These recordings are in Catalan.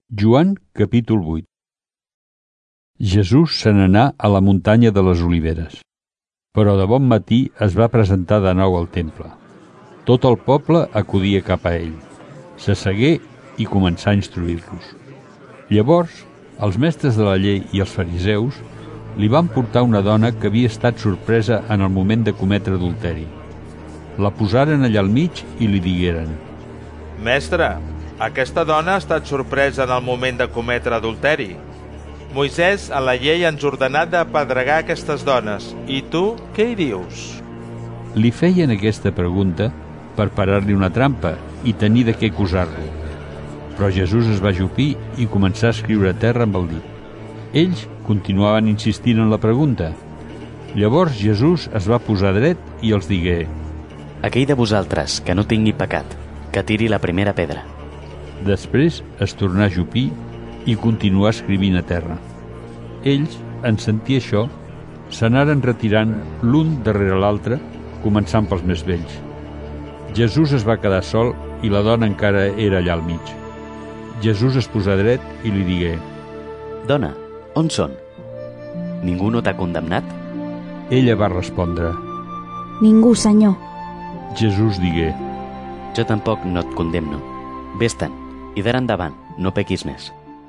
Joan, capítol 8. Jesús se n'anà a la muntanya de les Oliveres, però de bon matí es va presentar de nou al temple. Tot el poble acudia cap a ell. S'assegué i començà a instruir-los. Llavors, els mestres de la llei i els fariseus li van portar una dona que havia estat sorpresa en el moment de cometre adulteri. La posaren allà al mig i li digueren: Mestre, aquesta dona ha estat sorpresa en el moment de cometre adulteri. Moisès a la llei ens ha ordenat d'apedregar aquestes dones. I tu, què hi dius? Li feien aquesta pregunta per parar-li una trampa i tenir de què acusar-lo. Però Jesús es va ajupir i començà a escriure a terra amb el dit. Ells continuaven insistint en la pregunta. Llavors Jesús es va posar dret i els digué: Aquell de vosaltres que no tingui pecat, que tiri la primera pedra. Després es tornà a ajupir i continuà escrivint a terra. Ells, en sentir això, s'anaren retirant l'un darrere l'altre, començant pels més vells. Jesús es va quedar sol i la dona encara era allà al mig. Jesús es posà dret i li digué: Dona, on són? Ningú no t'ha condemnat? Ella va respondre: Ningú, senyor. Jesús digué: Jo tampoc no et condemno. Vés-te'n, i d'ara endavant no pequis més.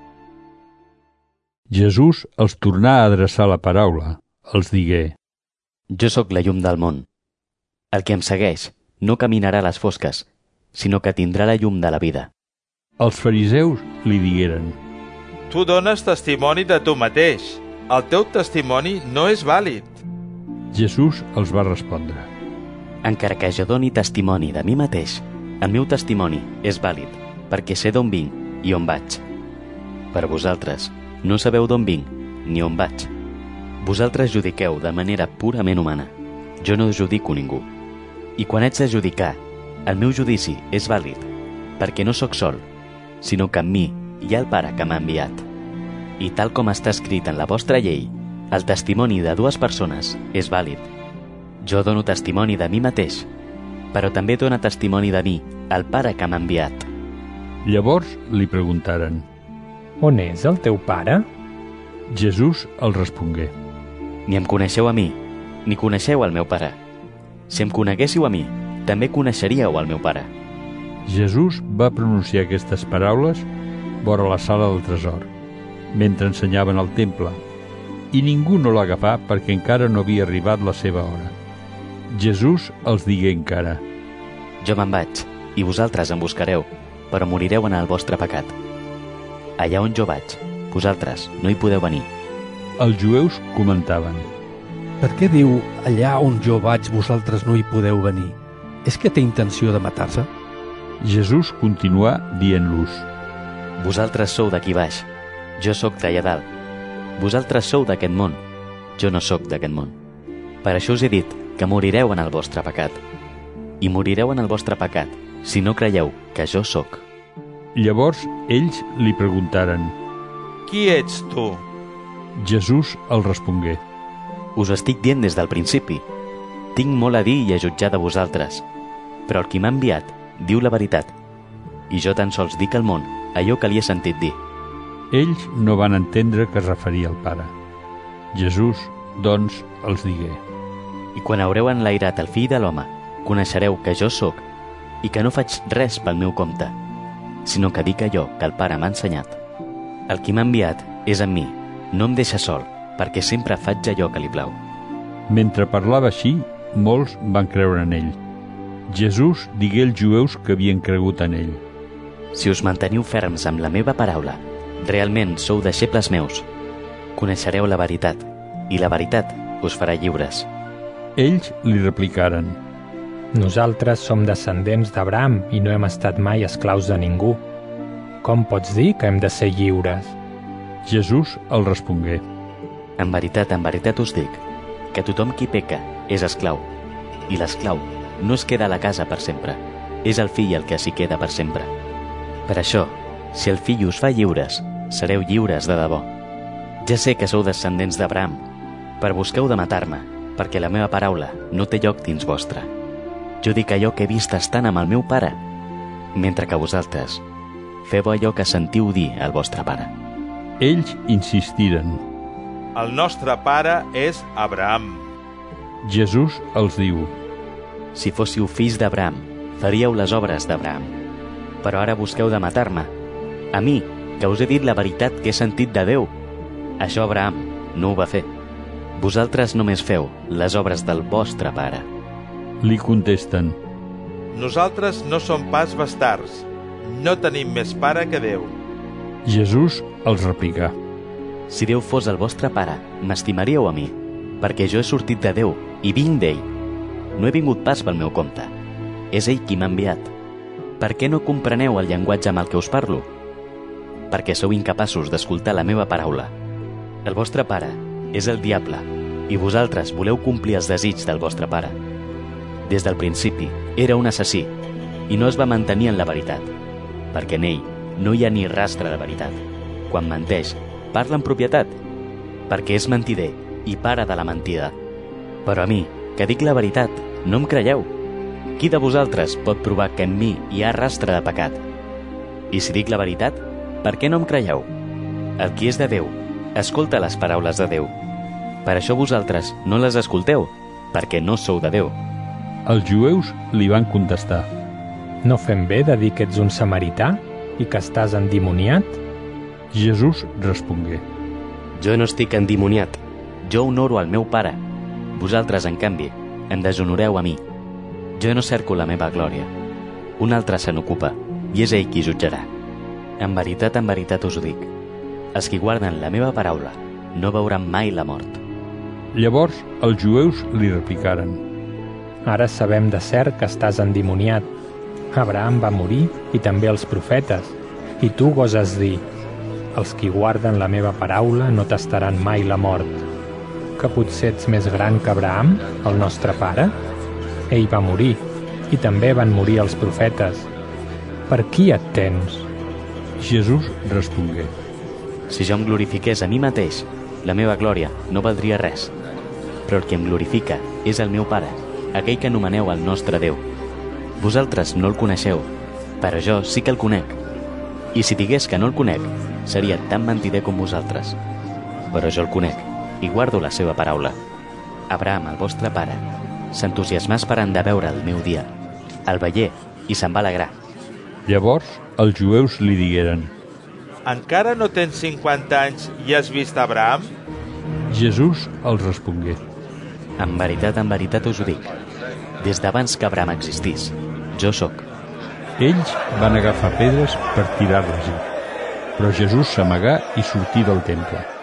Jesús els tornà a adreçar la paraula. Els digué: Jo sóc la llum del món. El que em segueix no caminarà a les fosques, sinó que tindrà la llum de la vida. Els fariseus li digueren: Tu dones testimoni de tu mateix. El teu testimoni no és vàlid. Jesús els va respondre: Encara que jo doni testimoni de mi mateix, el meu testimoni és vàlid, perquè sé d'on vinc i on vaig. Per vosaltres, no sabeu d'on vinc ni on vaig. Vosaltres judiqueu de manera purament humana. Jo no judico ningú. I quan haig de judicar, el meu judici és vàlid, perquè no sóc sol, sinó que amb mi hi ha el Pare que m'ha enviat. I tal com està escrit en la vostra llei, el testimoni de dues persones és vàlid. Jo dono testimoni de mi mateix, però també dona testimoni de mi el Pare que m'ha enviat. Llavors li preguntaren: On és el teu pare? Jesús els respongué: Ni em coneixeu a mi, ni coneixeu el meu Pare. Si em coneguéssiu a mi, també coneixeríeu el meu Pare. Jesús va pronunciar aquestes paraules vora la sala del tresor, mentre ensenyaven al temple, i ningú no l'agafà perquè encara no havia arribat la seva hora. Jesús els digué encara: Jo me'n vaig, i vosaltres em buscareu, però morireu en el vostre pecat. Allà on jo vaig, vosaltres no hi podeu venir. Els jueus comentaven: Per què diu allà on jo vaig vosaltres no hi podeu venir? És que té intenció de matar-se? Jesús continuà dient-los: Vosaltres sou d'aquí baix, jo sóc d'allà dalt. Vosaltres sou d'aquest món, jo no sóc d'aquest món. Per això us he dit que morireu en el vostre pecat. I morireu en el vostre pecat si no creieu que jo sóc. Llavors ells li preguntaren: Qui ets tu? Jesús els respongué: Us ho estic dient des del principi. Tinc molt a dir i a jutjar de vosaltres, però el qui m'ha enviat diu la veritat, i jo tan sols dic al món allò que li he sentit dir. Ells no van entendre que es referia al Pare. Jesús, doncs, els digué: I quan haureu enlairat el Fill de l'Home, coneixereu que jo sóc i que no faig res pel meu compte, sinó que dic allò que el Pare m'ha ensenyat. El qui m'ha enviat és amb mi, no em deixa sol, perquè sempre faig allò que li plau. Mentre parlava així, molts van creure en ell. Jesús digué als jueus que havien cregut en ell: Si us manteniu ferms amb la meva paraula, realment sou deixebles meus. Coneixereu la veritat, i la veritat us farà lliures. Ells li replicaren: Nosaltres som descendents d'Abraham i no hem estat mai esclaus de ningú. Com pots dir que hem de ser lliures? Jesús els respongué: En veritat us dic que tothom qui peca és esclau, i l'esclau no es queda a la casa per sempre, és el fill el que s'hi queda per sempre. Per això, si el fill us fa lliures, sereu lliures de debò. Ja sé que sou descendents d'Abraham, però busqueu de matar-me, perquè la meva paraula no té lloc dins vostre. Jo dic allò que he vist estant amb el meu Pare, mentre que vosaltres feu allò que sentiu dir al vostre pare. Ells insistiren. El nostre pare és Abraham. Jesús els diu: Si fóssiu fills d'Abraham, faríeu les obres d'Abraham. Però ara busqueu de matar-me. A mi, que us he dit la veritat que he sentit de Déu. Això Abraham no ho va fer. Vosaltres només feu les obres del vostre pare. Li contesten: Nosaltres no som pas bastards. No tenim més pare que Déu. Jesús els replica: Si Déu fos el vostre pare, m'estimaríeu a mi, perquè jo he sortit de Déu i vinc d'ell. No he vingut pas pel meu compte. És ell qui m'ha enviat. Per què no compreneu el llenguatge amb el que us parlo? Perquè sou incapaços d'escoltar la meva paraula. El vostre pare és el diable, i vosaltres voleu complir els desigs del vostre pare. Des del principi era un assassí, i no es va mantenir en la veritat, perquè en ell no hi ha ni rastre de veritat. Quan menteix, parla en propietat, perquè és mentider i pare de la mentida. Però a mi, que dic la veritat, no em creieu. Qui de vosaltres pot provar que en mi hi ha rastre de pecat? I si dic la veritat, per què no em creieu? El qui és de Déu escolta les paraules de Déu. Per això vosaltres no les escolteu, perquè no sou de Déu. Els jueus li van contestar: No fem bé de dir que ets un samarità i que estàs endimoniat? Jesús respongué: Jo no estic endimoniat. Jo honoro al meu pare. Vosaltres, en canvi, em deshonoreu a mi. Jo no cerco la meva glòria. Un altre se n'ocupa, i és ell qui jutjarà. En veritat us ho dic. Els qui guarden la meva paraula no veuran mai la mort. Llavors els jueus li replicaren: Ara sabem de cert que estàs endimoniat. Abraham va morir i també els profetes. I tu goses dir: Els qui guarden la meva paraula no tastaran mai la mort. Que potser ets més gran que Abraham, el nostre pare? Ell va morir, i també van morir els profetes. Per qui et tens? Jesús respongué: Si jo em glorifiqués a mi mateix, la meva glòria no valdria res. Però el que em glorifica és el meu Pare, aquell que anomeneu el nostre Déu. Vosaltres no el coneixeu, però jo sí que el conec. I si digués que no el conec, seria tan mentider com vosaltres. Però jo el conec i guardo la seva paraula. Abraham, el vostre pare, s'entusiasmà esperant de veure el meu dia. El veié i se'n va alegrar. Llavors els jueus li digueren: Encara no tens 50 anys i has vist Abraham? Jesús els respongué: En veritat us ho dic. Des d'abans que Abraham existís, jo sóc. Ells van agafar pedres per tirar-les-hi, però Jesús s'amagà i sortí del temple.